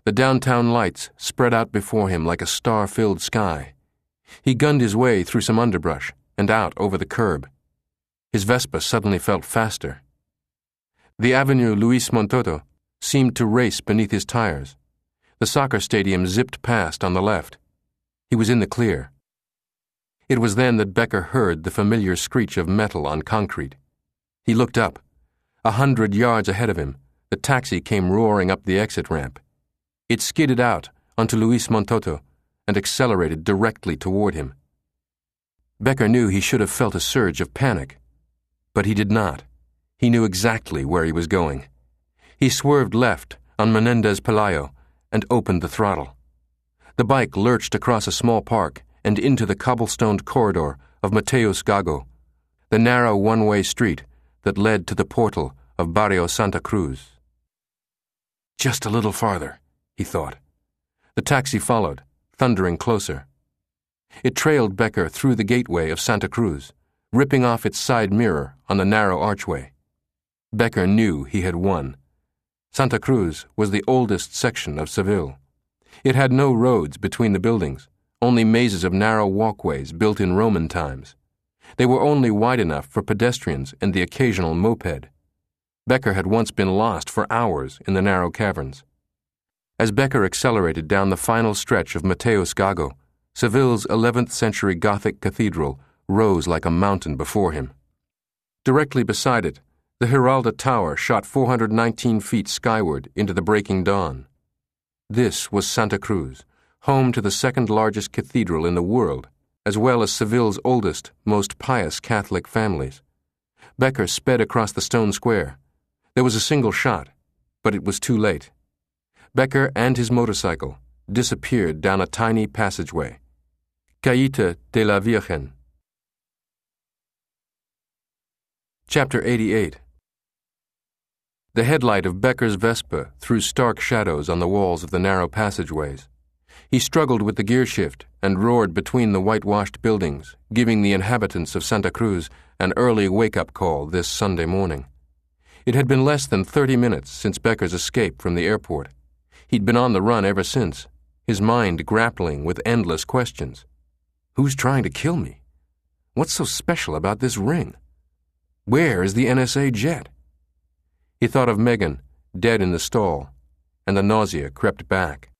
The downtown lights spread out before him like a star-filled sky. He gunned his way through some underbrush and out over the curb. His Vespa suddenly felt faster. The Avenue Luis Montoto seemed to race beneath his tires. The soccer stadium zipped past on the left. He was in the clear. It was then that Becker heard the familiar screech of metal on concrete. He looked up. 100 yards ahead of him, the taxi came roaring up the exit ramp. It skidded out onto Luis Montoto and accelerated directly toward him. Becker knew he should have felt a surge of panic, but he did not. He knew exactly where he was going. He swerved left on Menendez Pelayo and opened the throttle. The bike lurched across a small park and into the cobblestoned corridor of Mateus Gago, the narrow one-way street that led to the portal of Barrio Santa Cruz. Just a little farther, he thought. The taxi followed, thundering closer. It trailed Becker through the gateway of Santa Cruz, ripping off its side mirror on the narrow archway. Becker knew he had won. Santa Cruz was the oldest section of Seville. It had no roads between the buildings, only mazes of narrow walkways built in Roman times. They were only wide enough for pedestrians and the occasional moped. Becker had once been lost for hours in the narrow caverns. As Becker accelerated down the final stretch of Mateus Gago, Seville's 11th century Gothic cathedral rose like a mountain before him. Directly beside it, the Giralda Tower shot 419 feet skyward into the breaking dawn. This was Santa Cruz, home to the second-largest cathedral in the world, as well as Seville's oldest, most pious Catholic families. Becker sped across the stone square. There was a single shot, but it was too late. Becker and his motorcycle disappeared down a tiny passageway. Callita de la Virgen. Chapter 88. The headlight of Becker's Vespa threw stark shadows on the walls of the narrow passageways. He struggled with the gear shift and roared between the whitewashed buildings, giving the inhabitants of Santa Cruz an early wake-up call this Sunday morning. It had been less than 30 minutes since Becker's escape from the airport. He'd been on the run ever since, his mind grappling with endless questions. Who's trying to kill me? What's so special about this ring? Where is the NSA jet? He thought of Megan, dead in the stall, and the nausea crept back.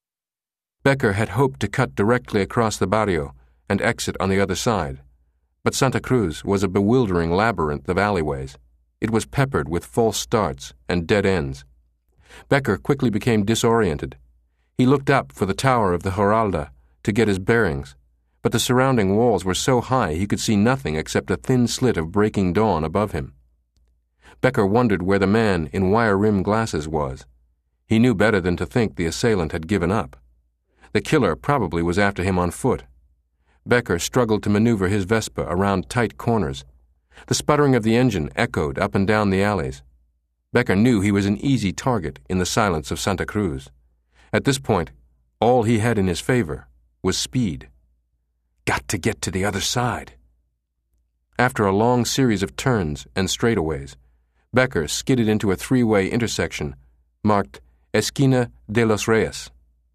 Becker had hoped to cut directly across the barrio and exit on the other side, but Santa Cruz was a bewildering labyrinth of alleyways. It was peppered with false starts and dead ends. Becker quickly became disoriented. He looked up for the tower of the Giralda to get his bearings, but the surrounding walls were so high he could see nothing except a thin slit of breaking dawn above him. Becker wondered where the man in wire-rimmed glasses was. He knew better than to think the assailant had given up. The killer probably was after him on foot. Becker struggled to maneuver his Vespa around tight corners. The sputtering of the engine echoed up and down the alleys. Becker knew he was an easy target in the silence of Santa Cruz. At this point, all he had in his favor was speed. Got to get to the other side. After a long series of turns and straightaways, Becker skidded into a three-way intersection marked Esquina de los Reyes.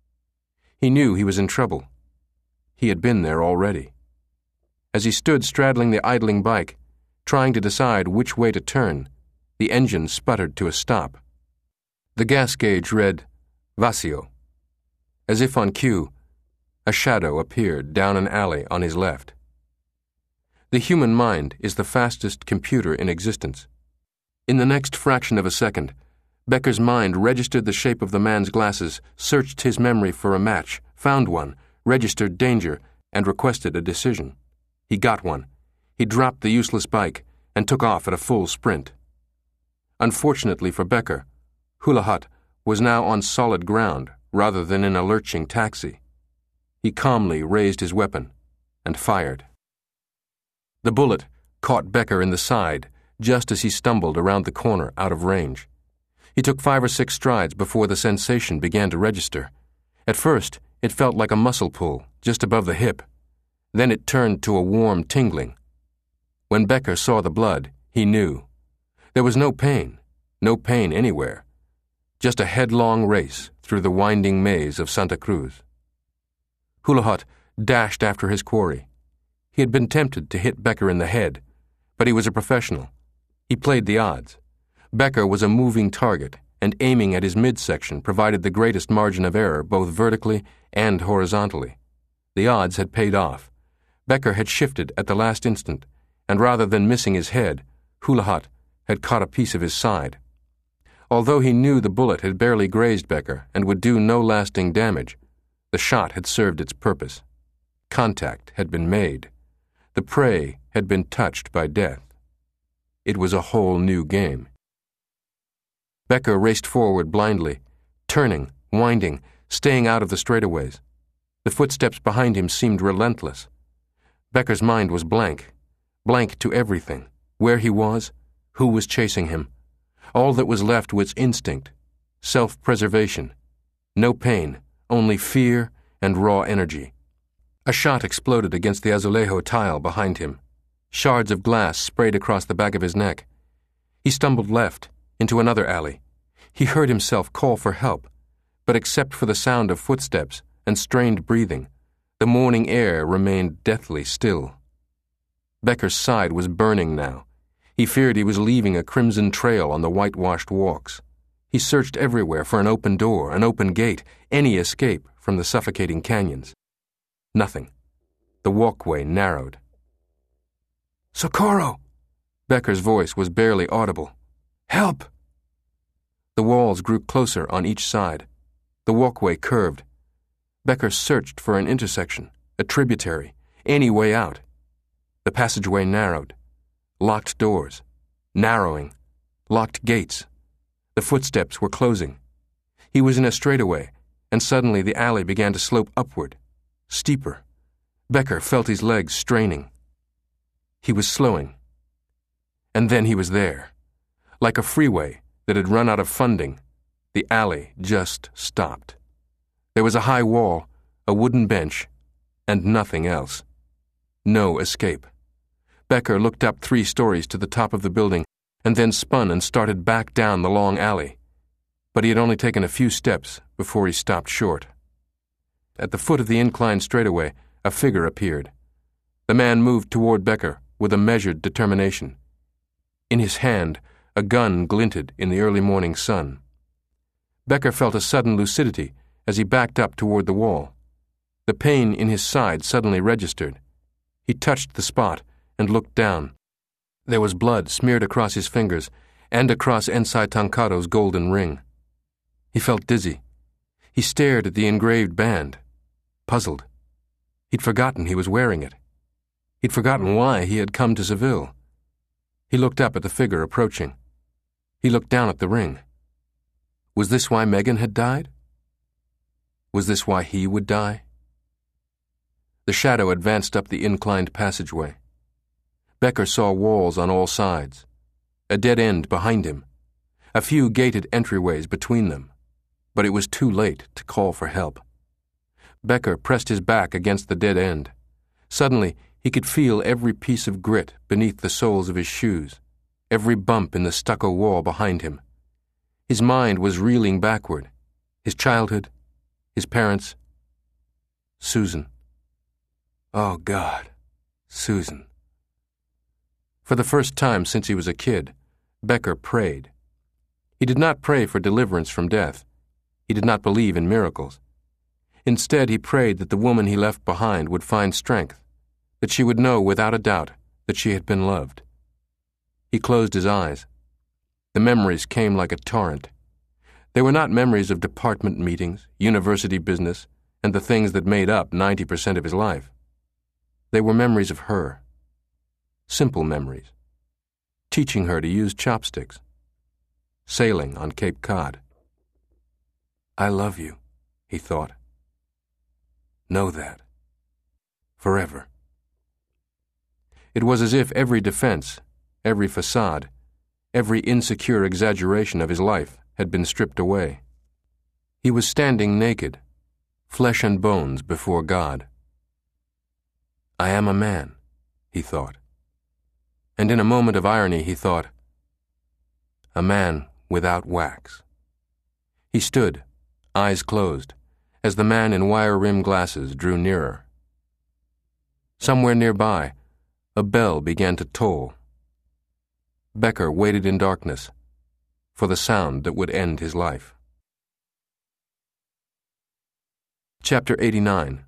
He knew he was in trouble. He had been there already. As he stood straddling the idling bike, trying to decide which way to turn, the engine sputtered to a stop. The gas gauge read, Vacío. As if on cue, a shadow appeared down an alley on his left. The human mind is the fastest computer in existence. In the next fraction of a second, Becker's mind registered the shape of the man's glasses, searched his memory for a match, found one, registered danger, and requested a decision. He got one. He dropped the useless bike and took off at a full sprint. Unfortunately for Becker, Hula Hut was now on solid ground rather than in a lurching taxi. He calmly raised his weapon and fired. The bullet caught Becker in the side just as he stumbled around the corner out of range. He took 5 or 6 strides before the sensation began to register. At first, it felt like a muscle pull just above the hip. Then it turned to a warm tingling. When Becker saw the blood, he knew. There was no pain anywhere. Just a headlong race through the winding maze of Santa Cruz. Hulahat dashed after his quarry. He had been tempted to hit Becker in the head, but he was a professional. He played the odds. Becker was a moving target, and aiming at his midsection provided the greatest margin of error both vertically and horizontally. The odds had paid off. Becker had shifted at the last instant, and rather than missing his head, Hulahat had caught a piece of his side. Although he knew the bullet had barely grazed Becker and would do no lasting damage, the shot had served its purpose. Contact had been made. The prey had been touched by death. It was a whole new game. Becker raced forward blindly, turning, winding, staying out of the straightaways. The footsteps behind him seemed relentless. Becker's mind was blank to everything, where he was, who was chasing him. All that was left was instinct, self-preservation. No pain, only fear and raw energy. A shot exploded against the azulejo tile behind him. Shards of glass sprayed across the back of his neck. He stumbled left, into another alley. He heard himself call for help, but except for the sound of footsteps and strained breathing, the morning air remained deathly still. Becker's side was burning now. He feared he was leaving a crimson trail on the whitewashed walks. He searched everywhere for an open door, an open gate, any escape from the suffocating canyons. Nothing. The walkway narrowed. "Socorro!" Becker's voice was barely audible. "Help!" The walls grew closer on each side. The walkway curved. Becker searched for an intersection, a tributary, any way out. The passageway narrowed. Locked doors. Narrowing. Locked gates. The footsteps were closing. He was in a straightaway, and suddenly the alley began to slope upward, steeper. Becker felt his legs straining. He was slowing. And then he was there. Like a freeway that had run out of funding, the alley just stopped. There was a high wall, a wooden bench, and nothing else. No escape. Becker looked up 3 stories to the top of the building and then spun and started back down the long alley. But he had only taken a few steps before he stopped short. At the foot of the inclined straightaway, a figure appeared. The man moved toward Becker with a measured determination. In his hand, a gun glinted in the early morning sun. Becker felt a sudden lucidity as he backed up toward the wall. The pain in his side suddenly registered. He touched the spot and looked down. There was blood smeared across his fingers and across Ensai Tancado's golden ring. He felt dizzy. He stared at the engraved band, puzzled. He'd forgotten he was wearing it. He'd forgotten why he had come to Seville. He looked up at the figure approaching. He looked down at the ring. Was this why Megan had died? Was this why he would die? The shadow advanced up the inclined passageway. Becker saw walls on all sides, a dead end behind him, a few gated entryways between them, but it was too late to call for help. Becker pressed his back against the dead end. Suddenly, he could feel every piece of grit beneath the soles of his shoes, every bump in the stucco wall behind him. His mind was reeling backward. His childhood, his parents, Susan. Oh, God, Susan. For the first time since he was a kid, Becker prayed. He did not pray for deliverance from death. He did not believe in miracles. Instead, he prayed that the woman he left behind would find strength, that she would know without a doubt that she had been loved. He closed his eyes. The memories came like a torrent. They were not memories of department meetings, university business, and the things that made up 90% of his life. They were memories of her. Simple memories. Teaching her to use chopsticks. Sailing on Cape Cod. I love you, he thought. Know that. Forever. It was as if every defense, every facade, every insecure exaggeration of his life had been stripped away. He was standing naked, flesh and bones before God. I am a man, he thought. And in a moment of irony he thought, a man without wax. He stood, eyes closed, as the man in wire-rimmed glasses drew nearer. Somewhere nearby, a bell began to toll. Becker waited in darkness for the sound that would end his life. Chapter 89.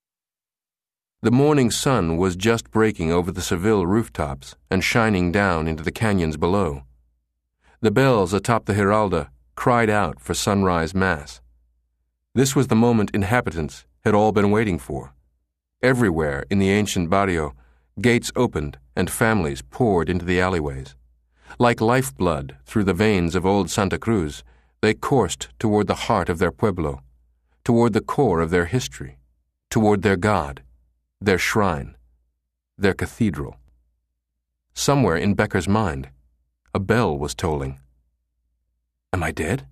The morning sun was just breaking over the Seville rooftops and shining down into the canyons below. The bells atop the Giralda cried out for sunrise mass. This was the moment inhabitants had all been waiting for. Everywhere in the ancient barrio, gates opened and families poured into the alleyways. Like lifeblood through the veins of old Santa Cruz, they coursed toward the heart of their pueblo, toward the core of their history, toward their God, their shrine, their cathedral. Somewhere in Becker's mind, a bell was tolling. Am I dead?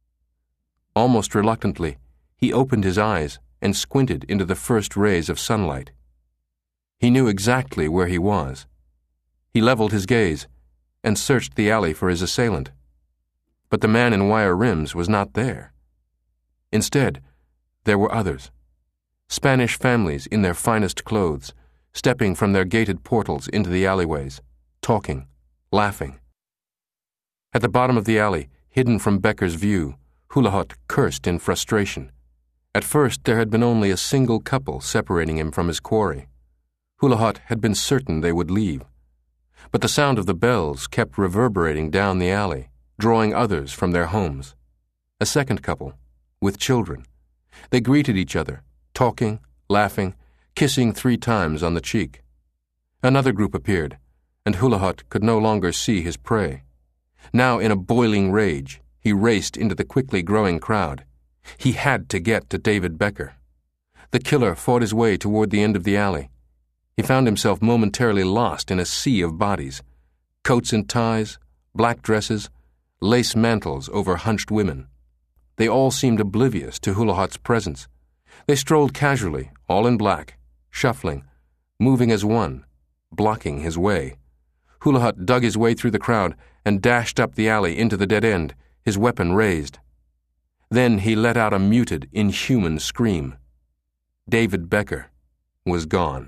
Almost reluctantly, he opened his eyes and squinted into the first rays of sunlight. He knew exactly where he was. He leveled his gaze and searched the alley for his assailant. But the man in wire rims was not there. Instead, there were others. Spanish families in their finest clothes, stepping from their gated portals into the alleyways, talking, laughing. At the bottom of the alley, hidden from Becker's view, Hulahot cursed in frustration. At first, there had been only a single couple separating him from his quarry. Hulahot had been certain they would leave. But the sound of the bells kept reverberating down the alley, drawing others from their homes. A second couple, with children. They greeted each other, talking, laughing, kissing 3 times on the cheek. Another group appeared, and Hulahot could no longer see his prey. Now in a boiling rage, he raced into the quickly growing crowd. He had to get to David Becker. The killer fought his way toward the end of the alley. He found himself momentarily lost in a sea of bodies. Coats and ties, black dresses, lace mantles over hunched women. They all seemed oblivious to Hulahot's presence. They strolled casually, all in black, shuffling, moving as one, blocking his way. Hulahot dug his way through the crowd and dashed up the alley into the dead end, his weapon raised. Then he let out a muted, inhuman scream. David Becker was gone.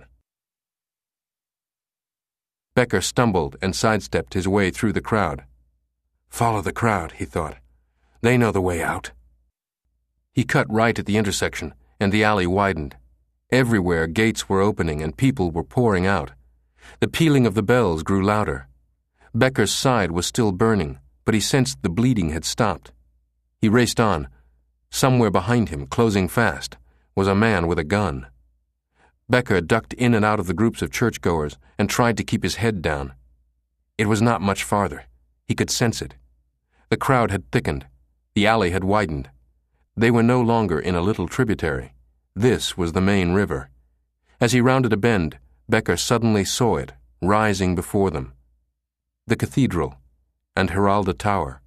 Becker stumbled and sidestepped his way through the crowd. Follow the crowd, he thought. They know the way out. He cut right at the intersection, and the alley widened. Everywhere gates were opening and people were pouring out. The pealing of the bells grew louder. Becker's side was still burning, but he sensed the bleeding had stopped. He raced on. Somewhere behind him, closing fast, was a man with a gun. Becker ducked in and out of the groups of churchgoers and tried to keep his head down. It was not much farther. He could sense it. The crowd had thickened. The alley had widened. They were no longer in a little tributary. This was the main river. As he rounded a bend, Becker suddenly saw it, rising before them. The cathedral and Giralda Tower.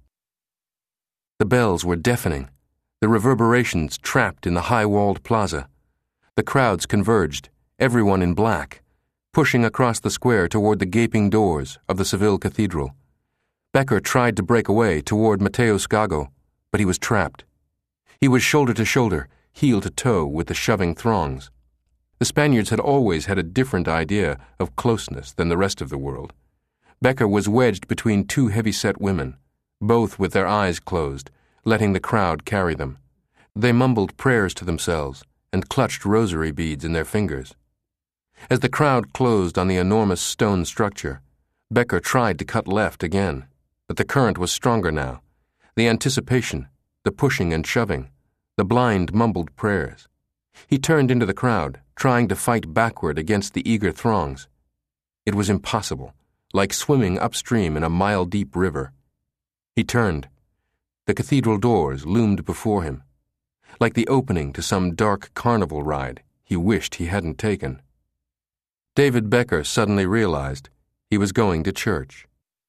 The bells were deafening, the reverberations trapped in the high-walled plaza. The crowds converged, everyone in black, pushing across the square toward the gaping doors of the Seville Cathedral. Becker tried to break away toward Mateos Gago, but he was trapped. He was shoulder to shoulder, heel to toe with the shoving throngs. The Spaniards had always had a different idea of closeness than the rest of the world. Becker was wedged between 2 heavy-set women, both with their eyes closed, letting the crowd carry them. They mumbled prayers to themselves and clutched rosary beads in their fingers. As the crowd closed on the enormous stone structure, Becker tried to cut left again, but the current was stronger now. The anticipation, the pushing and shoving, the blind mumbled prayers. He turned into the crowd, trying to fight backward against the eager throngs. It was impossible, like swimming upstream in a mile-deep river. He turned. The cathedral doors loomed before him. Like the opening to some dark carnival ride he wished he hadn't taken. David Becker suddenly realized he was going to church.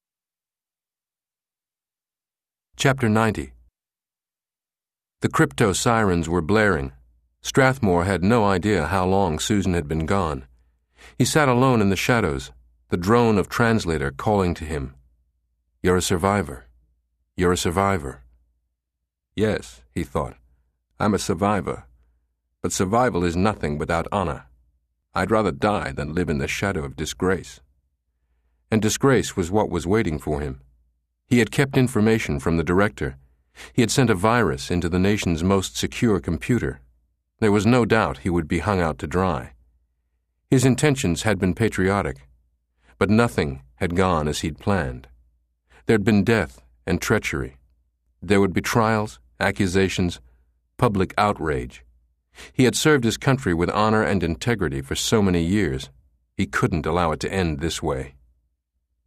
Chapter 90. The crypto sirens were blaring. Strathmore had no idea how long Susan had been gone. He sat alone in the shadows, the drone of translator calling to him. "You're a survivor. You're a survivor." Yes, he thought, I'm a survivor, but survival is nothing without honor. I'd rather die than live in the shadow of disgrace. And disgrace was what was waiting for him. He had kept information from the director. He had sent a virus into the nation's most secure computer. There was no doubt he would be hung out to dry. His intentions had been patriotic, but nothing had gone as he'd planned. There'd been death and treachery. There would be trials, accusations, public outrage. He had served his country with honor and integrity for so many years. He couldn't allow it to end this way.